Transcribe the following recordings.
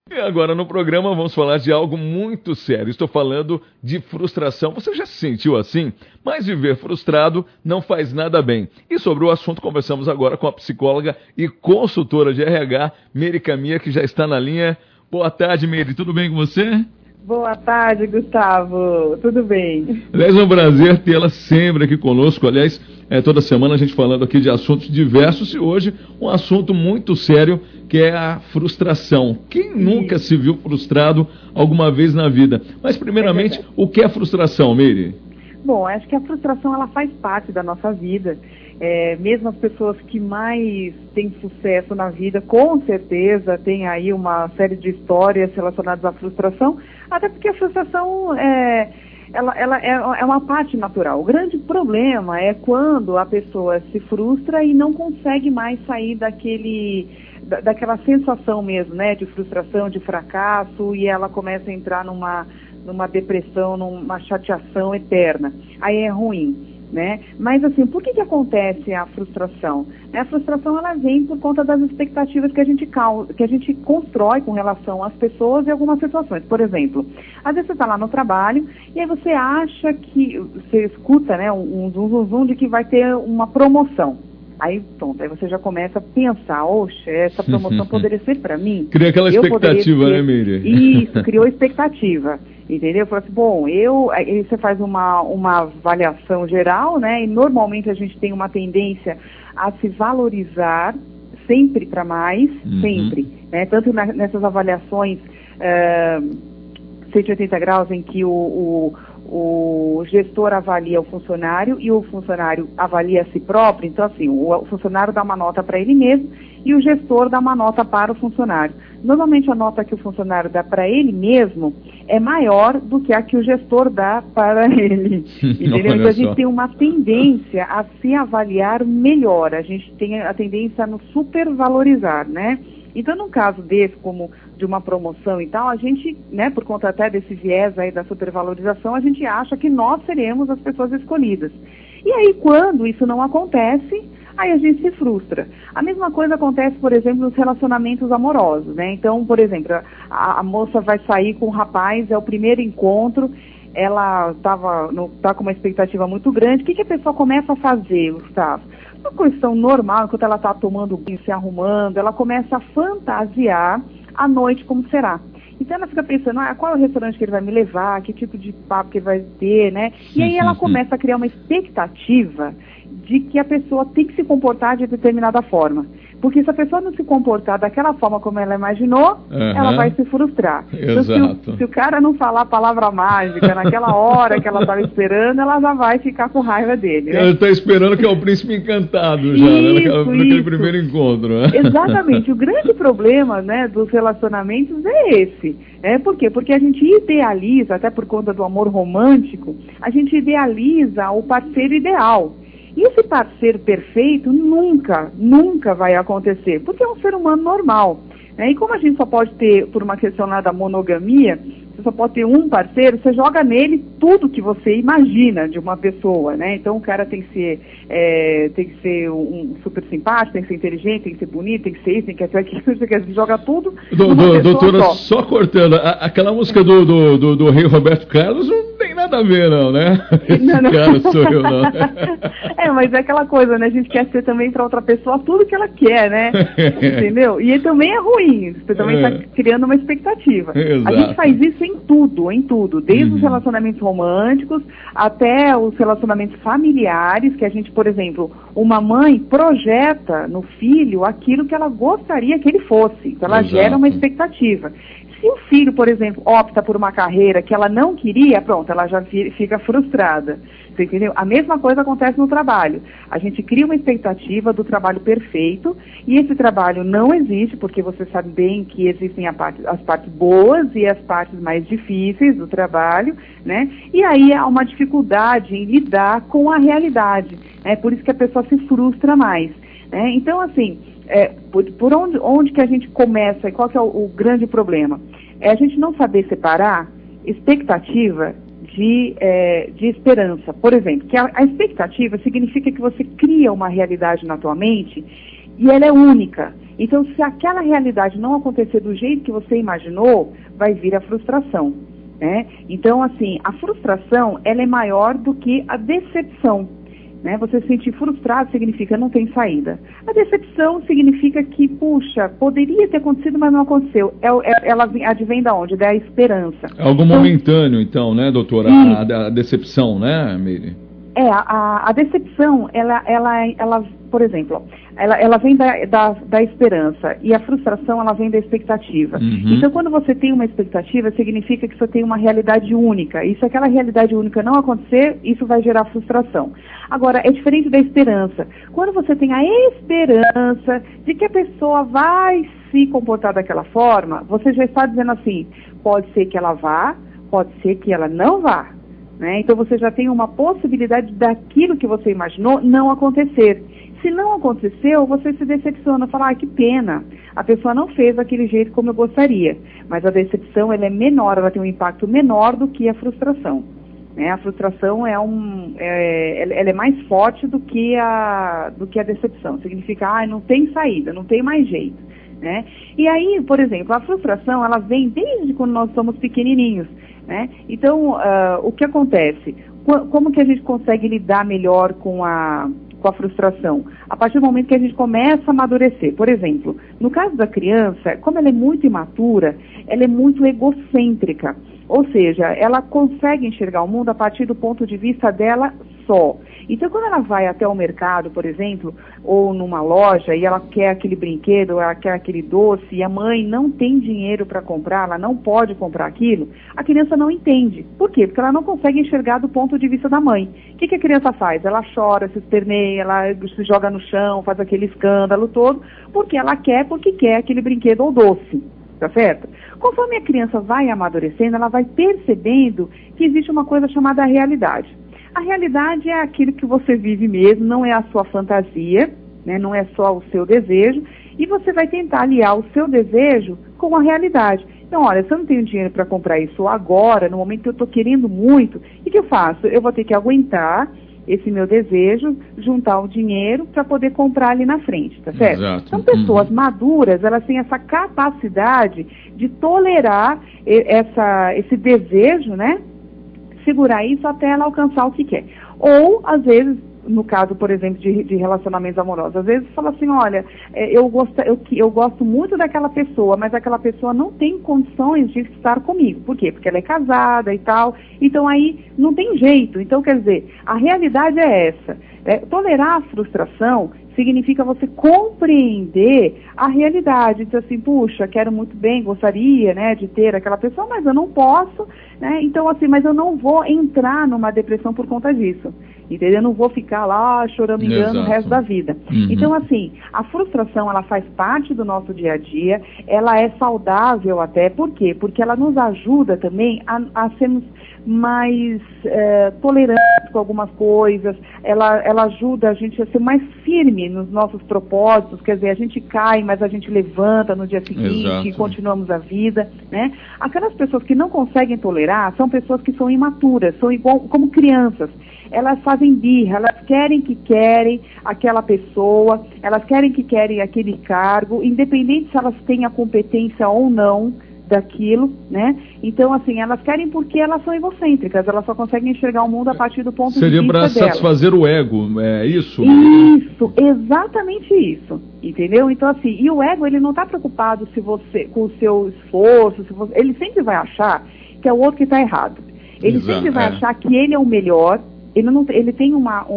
E agora no programa vamos falar de algo muito sério. Estou falando de frustração. Você já se sentiu assim? Mas viver frustrado não faz nada bem. E sobre o assunto conversamos agora com a psicóloga e consultora de RH, Meire Camia, que já está na linha. Boa tarde, Meire. Tudo bem com você? Boa tarde, Gustavo. Tudo bem? Aliás, é um prazer tê-la sempre aqui conosco. Aliás, toda semana a gente falando aqui de assuntos diversos e hoje um assunto muito sério que é a frustração. Quem nunca se viu frustrado alguma vez na vida? Mas primeiramente, o que é frustração, Meire? Bom, acho que a frustração ela faz parte da nossa vida. Mesmo as pessoas que mais têm sucesso na vida, com certeza tem aí uma série de histórias relacionadas à frustração, até porque a frustração ela é uma parte natural. O grande problema é quando a pessoa se frustra e não consegue mais sair daquela sensação mesmo, né, de frustração, de fracasso, e ela começa a entrar numa depressão, numa chateação eterna. Aí é ruim. Né? Mas assim, por que acontece a frustração? A frustração ela vem por conta das expectativas que a gente constrói com relação às pessoas e algumas situações. Por exemplo, às vezes você está lá no trabalho e aí você acha que, você escuta, né, um zum de que vai ter uma promoção. Aí, pronto, aí você já começa a pensar, oxe, essa promoção poderia ser para mim? Cria aquela expectativa, né, Meire? Isso, criou expectativa, entendeu? Falou assim, bom, aí você faz uma avaliação geral, né, e normalmente a gente tem uma tendência a se valorizar sempre para mais, sempre, né, tanto nessas avaliações 180 graus em que o gestor avalia o funcionário e o funcionário avalia a si próprio. Então, assim, o funcionário dá uma nota para ele mesmo e o gestor dá uma nota para o funcionário. Normalmente, a nota que o funcionário dá para ele mesmo é maior do que a que o gestor dá para ele. Entendeu? Então, a gente tem uma tendência a se avaliar melhor. A gente tem a tendência a nos supervalorizar, né? Então, num caso desse, como de uma promoção e tal, a gente, né, por conta até desse viés aí da supervalorização, a gente acha que nós seremos as pessoas escolhidas. E aí, quando isso não acontece, aí a gente se frustra. A mesma coisa acontece, por exemplo, nos relacionamentos amorosos, né? Então, por exemplo, a moça vai sair com o rapaz, é o primeiro encontro, ela tá com uma expectativa muito grande. O que a pessoa começa a fazer, Gustavo? Uma questão normal, enquanto ela está tomando banho, se arrumando, ela começa a fantasiar a noite como será. Então ela fica pensando, qual é o restaurante que ele vai me levar, que tipo de papo que ele vai ter, né? E aí ela começa a criar uma expectativa de que a pessoa tem que se comportar de determinada forma. Porque se a pessoa não se comportar daquela forma como ela imaginou, ela vai se frustrar. Então, se o cara não falar a palavra mágica naquela hora que ela estava esperando, ela já vai ficar com raiva dele. Né? Ela está esperando que é o príncipe encantado já, naquele primeiro encontro. Né? Exatamente. O grande problema, né, dos relacionamentos é esse. Por quê? Porque a gente idealiza, até por conta do amor romântico, a gente idealiza o parceiro ideal. E esse parceiro perfeito nunca vai acontecer, porque é um ser humano normal. Né? E como a gente só pode ter, por uma questão lá da monogamia, você só pode ter um parceiro, você joga nele tudo que você imagina de uma pessoa, né? Então o cara tem que ser um super simpático, tem que ser inteligente, tem que ser bonito, tem que ser isso, tem que ser aquilo, você joga tudo numa doutora, só cortando, aquela música do rei Roberto Carlos não tem nada a ver, não, né? Não. Cara sou eu, não. Mas é aquela coisa, né? A gente quer ser também para outra pessoa tudo que ela quer, né? Entendeu? E também é ruim, você também está criando uma expectativa. Exato. A gente faz isso em tudo, desde os relacionamentos românticos até os relacionamentos familiares, que a gente, por exemplo, uma mãe projeta no filho aquilo que ela gostaria que ele fosse, então ela gera uma expectativa. Se o filho, por exemplo, opta por uma carreira que ela não queria, pronto, ela já fica frustrada. Você entendeu? A mesma coisa acontece no trabalho. A gente cria uma expectativa do trabalho perfeito e esse trabalho não existe, porque você sabe bem que existem as partes boas e as partes mais difíceis do trabalho, né? E aí há uma dificuldade em lidar com a realidade. É por isso que a pessoa se frustra mais. Né? Então, assim, por onde que a gente começa e qual que é o grande problema? É a gente não saber separar expectativa de esperança. Por exemplo, que a expectativa significa que você cria uma realidade na tua mente e ela é única. Então, se aquela realidade não acontecer do jeito que você imaginou, vai vir a frustração, né? Então, assim, a frustração, ela é maior do que a decepção, né? Você se sentir frustrado significa não tem saída. A decepção significa que, puxa, poderia ter acontecido, mas não aconteceu. Ela advém da onde? Da esperança. É algo momentâneo, então, né, doutora? A decepção, né, Meire? A decepção, ela, por exemplo, ela vem da esperança, e a frustração, ela vem da expectativa. Então, quando você tem uma expectativa, significa que você tem uma realidade única, e se aquela realidade única não acontecer, isso vai gerar frustração. Agora, é diferente da esperança. Quando você tem a esperança de que a pessoa vai se comportar daquela forma, você já está dizendo assim, pode ser que ela vá, pode ser que ela não vá. Né? Então você já tem uma possibilidade daquilo que você imaginou não acontecer. Se não aconteceu, você se decepciona, fala, que pena, a pessoa não fez daquele jeito como eu gostaria. Mas a decepção, ela é menor, ela tem um impacto menor do que a frustração. Né? A frustração ela é mais forte do que a decepção. Significa, não tem saída, não tem mais jeito. Né? E aí, por exemplo, a frustração, ela vem desde quando nós somos pequenininhos. Né? Então, o que acontece? Como que a gente consegue lidar melhor com a frustração? A partir do momento que a gente começa a amadurecer. Por exemplo, no caso da criança, como ela é muito imatura, ela é muito egocêntrica. Ou seja, ela consegue enxergar o mundo a partir do ponto de vista dela só. Então, quando ela vai até o mercado, por exemplo, ou numa loja, e ela quer aquele brinquedo, ou ela quer aquele doce, e a mãe não tem dinheiro para comprar, ela não pode comprar aquilo, a criança não entende. Por quê? Porque ela não consegue enxergar do ponto de vista da mãe. O que a criança faz? Ela chora, se esperneia, ela se joga no chão, faz aquele escândalo todo, porque quer aquele brinquedo ou doce. Tá certo? Conforme a criança vai amadurecendo, ela vai percebendo que existe uma coisa chamada realidade. A realidade é aquilo que você vive mesmo, não é a sua fantasia, né? Não é só o seu desejo, e você vai tentar aliar o seu desejo com a realidade. Então, olha, se eu não tenho dinheiro para comprar isso agora, no momento que eu estou querendo muito, o que eu faço? Eu vou ter que aguentar esse meu desejo, juntar o dinheiro para poder comprar ali na frente, tá certo? Exato. Então, pessoas maduras, elas têm essa capacidade de tolerar esse desejo, né? Segurar isso até ela alcançar o que quer. Ou, às vezes, no caso, por exemplo, de relacionamentos amorosos, às vezes fala assim, olha, eu gosto muito daquela pessoa, mas aquela pessoa não tem condições de estar comigo. Por quê? Porque ela é casada e tal, então aí não tem jeito. Então, quer dizer, a realidade é essa. Tolerar a frustração significa você compreender a realidade. Dizer assim, puxa, quero muito bem, gostaria, né, de ter aquela pessoa, mas eu não posso, né? Então, assim, mas eu não vou entrar numa depressão por conta disso. Entendeu? Eu não vou ficar lá chorando engano o resto da vida. Então, assim, a frustração, ela faz parte do nosso dia a dia, ela é saudável até, por quê? Porque ela nos ajuda também a sermos mais tolerantes com algumas coisas, ela ajuda a gente a ser mais firme nos nossos propósitos, quer dizer, a gente cai, mas a gente levanta no dia seguinte. Exato. E continuamos a vida, né? Aquelas pessoas que não conseguem tolerar são pessoas que são imaturas, são igual como crianças. Elas fazem birra, elas querem aquela pessoa, elas querem aquele cargo, independente se elas têm a competência ou não daquilo, né? Então, assim, elas querem porque elas são egocêntricas, elas só conseguem enxergar o mundo a partir do ponto de vista delas. Seria para satisfazer o ego, é isso? Isso, exatamente isso, entendeu? Então, assim, e o ego, ele não está preocupado com o seu esforço, ele sempre vai achar que é o outro que está errado. Ele sempre vai achar que ele é o melhor. Ele tem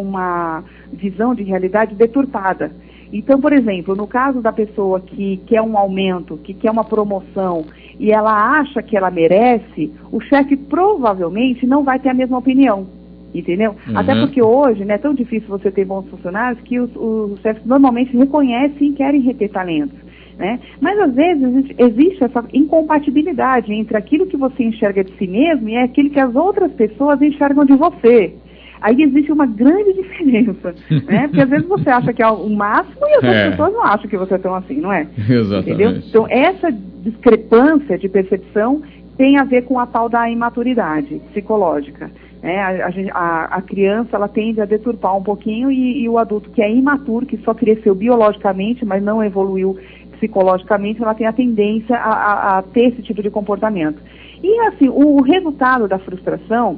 uma visão de realidade deturpada. Então, por exemplo, no caso da pessoa que quer um aumento, que quer uma promoção, e ela acha que ela merece, o chefe provavelmente não vai ter a mesma opinião, entendeu? Até porque hoje, né, é tão difícil você ter bons funcionários que os chefes normalmente reconhecem e querem reter talentos. Né? Mas às vezes existe essa incompatibilidade entre aquilo que você enxerga de si mesmo e aquilo que as outras pessoas enxergam de você. Aí existe uma grande diferença, né? Porque às vezes você acha que é o máximo e as outras pessoas não acham que você é tão assim, não é? Exatamente. Entendeu? Então, essa discrepância de percepção tem a ver com a tal da imaturidade psicológica, né? A criança, ela tende a deturpar um pouquinho e o adulto que é imaturo, que só cresceu biologicamente, mas não evoluiu psicologicamente, ela tem a tendência a ter esse tipo de comportamento. E assim, o resultado da frustração,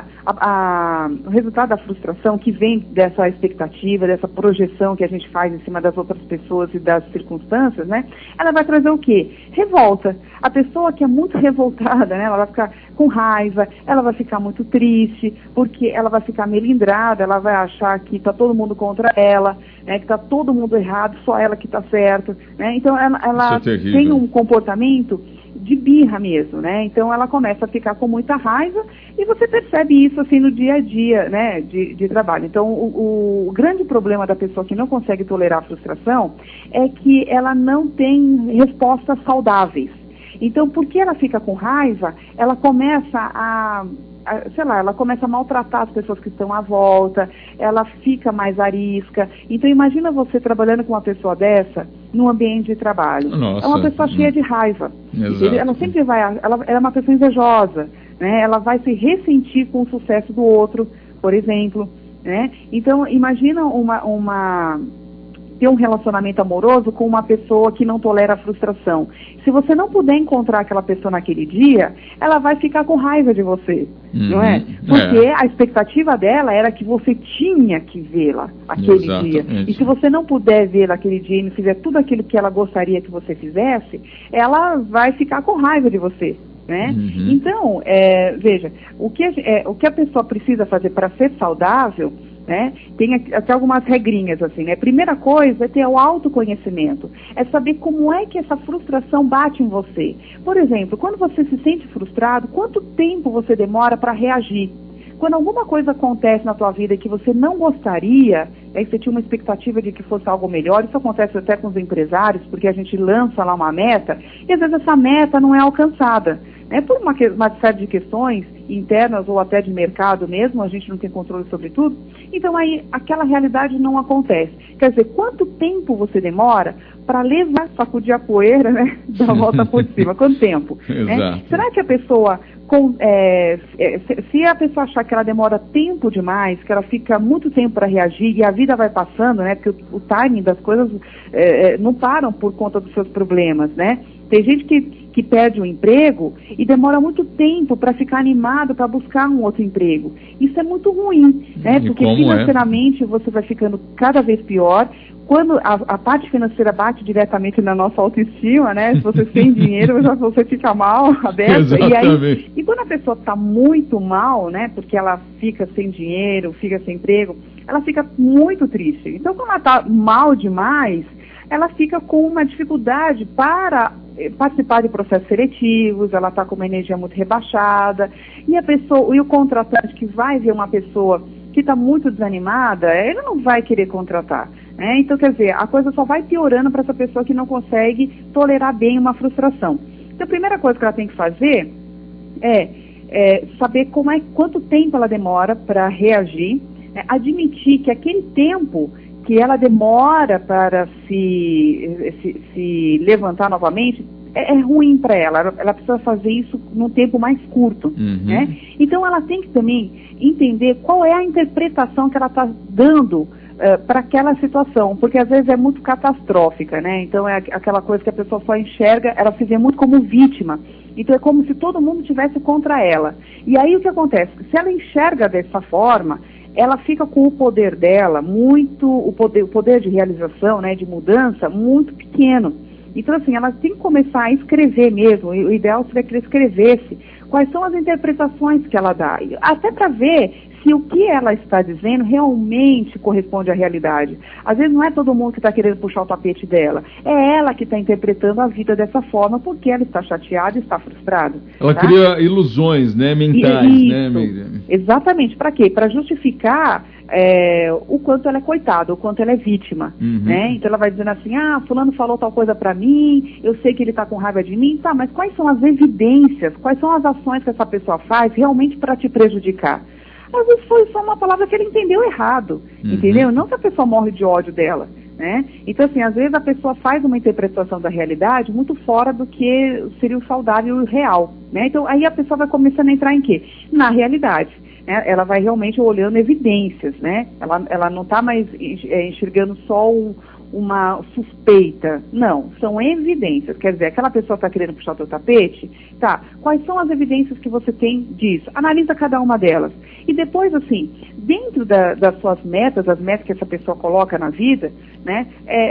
o resultado da frustração que vem dessa expectativa, dessa projeção que a gente faz em cima das outras pessoas e das circunstâncias, né? Ela vai trazer o quê? Revolta. A pessoa que é muito revoltada, né? Ela vai ficar com raiva, ela vai ficar muito triste, porque ela vai ficar melindrada, ela vai achar que está todo mundo contra ela, né? Que está todo mundo errado, só ela que está certo, né? Então ela tem um comportamento de birra mesmo, né? Então ela começa a ficar com muita raiva e você percebe isso assim no dia a dia, né? De trabalho. Então o grande problema da pessoa que não consegue tolerar a frustração é que ela não tem respostas saudáveis. Então, porque ela fica com raiva, ela começa ela começa a maltratar as pessoas que estão à volta, ela fica mais arisca. Então, imagina você trabalhando com uma pessoa dessa num ambiente de trabalho. Nossa. É uma pessoa cheia de raiva. Ela sempre ela é uma pessoa invejosa, né? Ela vai se ressentir com o sucesso do outro, por exemplo, né? Então, imagina ter um relacionamento amoroso com uma pessoa que não tolera a frustração. Se você não puder encontrar aquela pessoa naquele dia, ela vai ficar com raiva de você, não é? Porque a expectativa dela era que você tinha que vê-la aquele dia. E se você não puder vê-la aquele dia e não fizer tudo aquilo que ela gostaria que você fizesse, ela vai ficar com raiva de você. Né? Então, veja, o que a pessoa precisa fazer para ser saudável, né? Tem até algumas regrinhas assim, né? Primeira coisa é ter o autoconhecimento, é saber como é que essa frustração bate em você. Por exemplo, quando você se sente frustrado, quanto tempo você demora para reagir? Quando alguma coisa acontece na tua vida que você não gostaria, aí você tinha uma expectativa de que fosse algo melhor, isso acontece até com os empresários, porque a gente lança lá uma meta, e às vezes essa meta não é alcançada, né? Por uma série de questões internas ou até de mercado mesmo, a gente não tem controle sobre tudo, então aí aquela realidade não acontece. Quer dizer, quanto tempo você demora para levar, sacudir a poeira, né, da volta por cima? Quanto tempo? Né? Será que a pessoa, se a pessoa achar que ela demora tempo demais, que ela fica muito tempo para reagir e a vida vai passando, né, porque o timing das coisas não param por conta dos seus problemas, né? Tem gente que perde o emprego e demora muito tempo para ficar animado para buscar um outro emprego. Isso é muito ruim, né? Porque financeiramente você vai ficando cada vez pior. Quando a parte financeira bate diretamente na nossa autoestima, né? Se você tem dinheiro, você fica mal, aberta. E quando a pessoa está muito mal, né? Porque ela fica sem dinheiro, fica sem emprego, ela fica muito triste. Então, quando ela está mal demais, ela fica com uma dificuldade para participar de processos seletivos, ela está com uma energia muito rebaixada, e o contratante que vai ver uma pessoa que está muito desanimada, ele não vai querer contratar, né? Então, quer dizer, a coisa só vai piorando para essa pessoa que não consegue tolerar bem uma frustração. Então, a primeira coisa que ela tem que fazer é saber quanto tempo ela demora para reagir, admitir que aquele tempo que ela demora para se levantar novamente, é ruim para ela. Ela precisa fazer isso num tempo mais curto, né? Então ela tem que também entender qual é a interpretação que ela está dando para aquela situação, porque às vezes é muito catastrófica, né? Então é aquela coisa que a pessoa só enxerga, ela se vê muito como vítima. Então é como se todo mundo estivesse contra ela. E aí o que acontece? Se ela enxerga dessa forma, ela fica com o poder dela o poder de realização, né, de mudança, muito pequeno. Então, assim, ela tem que começar a escrever mesmo, o ideal seria que ela escrevesse quais são as interpretações que ela dá, até para ver se o que ela está dizendo realmente corresponde à realidade. Às vezes não é todo mundo que está querendo puxar o tapete dela, é ela que está interpretando a vida dessa forma porque ela está chateada e está frustrada. Ela cria ilusões, né, mentais, né, Miriam? Exatamente. Para quê? Para justificar o quanto ela é coitada, o quanto ela é vítima, né? Então ela vai dizendo assim, fulano falou tal coisa para mim, eu sei que ele está com raiva de mim, tá, mas quais são as evidências, quais são as ações que essa pessoa faz realmente para te prejudicar? Às vezes foi só uma palavra que ele entendeu errado, entendeu? Não que a pessoa morre de ódio dela, né? Então, assim, às vezes a pessoa faz uma interpretação da realidade muito fora do que seria o saudável e o real, né? Então, aí a pessoa vai começando a entrar em quê? Na realidade. né? Ela vai realmente olhando evidências, né? Ela não está mais enxergando só uma suspeita. Não, são evidências. Quer dizer, aquela pessoa está querendo puxar o teu tapete, tá? Quais são as evidências que você tem disso? Analisa cada uma delas. E depois, assim, dentro das suas metas, as metas que essa pessoa coloca na vida, né?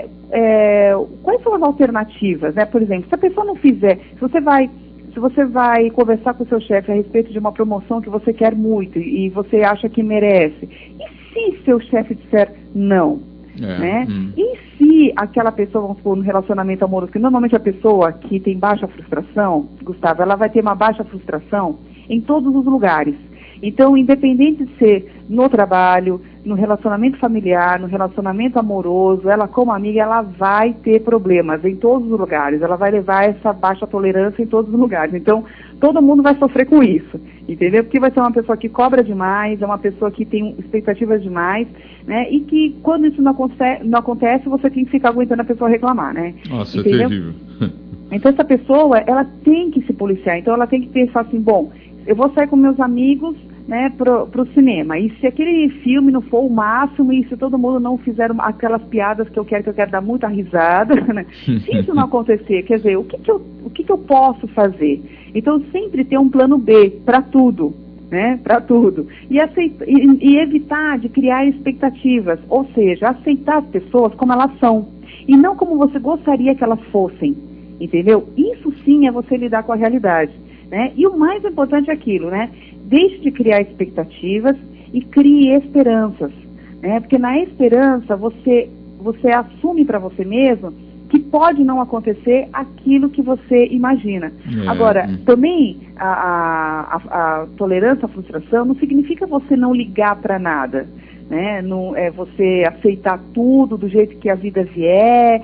Quais são as alternativas, né? Por exemplo, se a pessoa não fizer, se você vai conversar com o seu chefe a respeito de uma promoção que você quer muito e você acha que merece, e se seu chefe disser não? Né? E se aquela pessoa, vamos supor, no relacionamento amoroso, que normalmente a pessoa que tem baixa frustração, Gustavo, ela vai ter uma baixa frustração em todos os lugares. Então, independente de ser no trabalho, no relacionamento familiar, no relacionamento amoroso, ela como amiga, ela vai ter problemas em todos os lugares. Ela vai levar essa baixa tolerância em todos os lugares. Então, todo mundo vai sofrer com isso, entendeu? Porque vai ser uma pessoa que cobra demais, é uma pessoa que tem expectativas demais, né? E que quando isso não acontece, você tem que ficar aguentando a pessoa reclamar, né? Nossa, entendeu? é terrível. Então, essa pessoa, ela tem que se policiar. Então, ela tem que pensar assim, bom, eu vou sair com meus amigos, né, pro cinema. E se aquele filme não for o máximo, e se todo mundo não fizer aquelas piadas que eu quero dar muita risada, né? Se isso não acontecer, quer dizer, o que eu posso fazer? Então, sempre ter um plano B para tudo, né, para tudo. E evitar de criar expectativas, ou seja, aceitar as pessoas como elas são, e não como você gostaria que elas fossem, entendeu? Isso sim é você lidar com a realidade, né? E o mais importante é aquilo, né? Deixe de criar expectativas e crie esperanças, né? Porque na esperança você assume para você mesmo que pode não acontecer aquilo que você imagina. Agora, também a tolerância à frustração não significa você não ligar para nada, né? Não é você aceitar tudo do jeito que a vida vier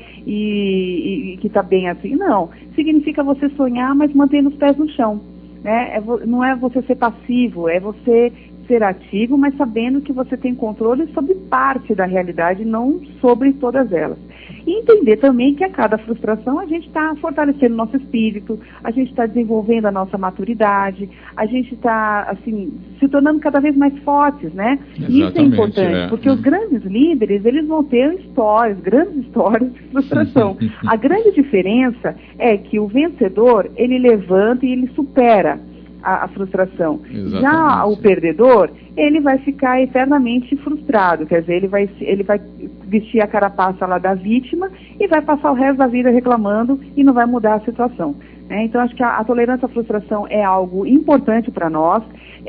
e que está bem assim. Não, significa você sonhar, mas mantendo os pés no chão, né? Não é você ser passivo, é você ser ativo, mas sabendo que você tem controle sobre parte da realidade, não sobre todas elas. E entender também que a cada frustração a gente está fortalecendo o nosso espírito, a gente está desenvolvendo a nossa maturidade, a gente está, assim, se tornando cada vez mais fortes, né? E isso é importante, porque os grandes líderes, eles vão ter grandes histórias de frustração. A grande diferença é que o vencedor, ele levanta e ele supera a frustração. Já o perdedor, ele vai ficar eternamente frustrado, quer dizer, ele vai vestir a carapaça lá da vítima e vai passar o resto da vida reclamando e não vai mudar a situação, né? Então, acho que a tolerância à frustração é algo importante para nós,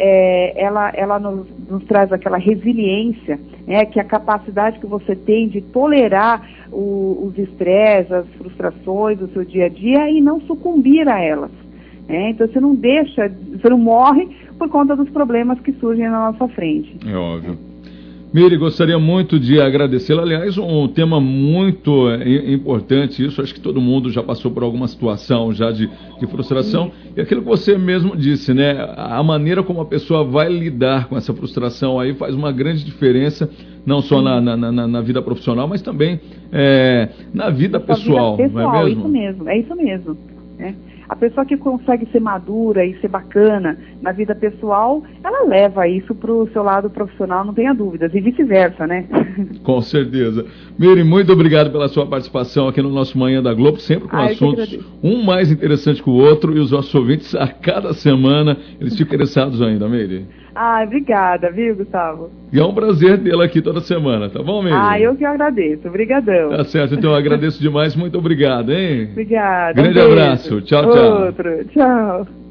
ela nos traz aquela resiliência, né, que é a capacidade que você tem de tolerar os estresses, as frustrações do seu dia a dia e não sucumbir a elas. Então você não morre por conta dos problemas que surgem na nossa frente. É óbvio. Miri, gostaria muito de agradecê-la. Aliás, um tema muito importante, isso, acho que todo mundo já passou por alguma situação já de frustração. E aquilo que você mesmo disse, né? A maneira como a pessoa vai lidar com essa frustração aí faz uma grande diferença, não só na vida profissional, mas também na vida pessoal, não é mesmo? É isso mesmo. A pessoa que consegue ser madura e ser bacana na vida pessoal, ela leva isso para o seu lado profissional, não tenha dúvidas, e vice-versa, né? Com certeza. Miri, muito obrigado pela sua participação aqui no nosso Manhã da Globo, sempre com assuntos um mais interessante que o outro, e os nossos ouvintes a cada semana, eles ficam interessados ainda, Miri. Obrigada, viu, Gustavo? E é um prazer tê-la aqui toda semana, tá bom, Miri? Eu que agradeço, obrigadão. Tá certo, então eu agradeço demais, muito obrigado, hein? Obrigada. Grande abraço, tchau, tchau. Outro, tchau.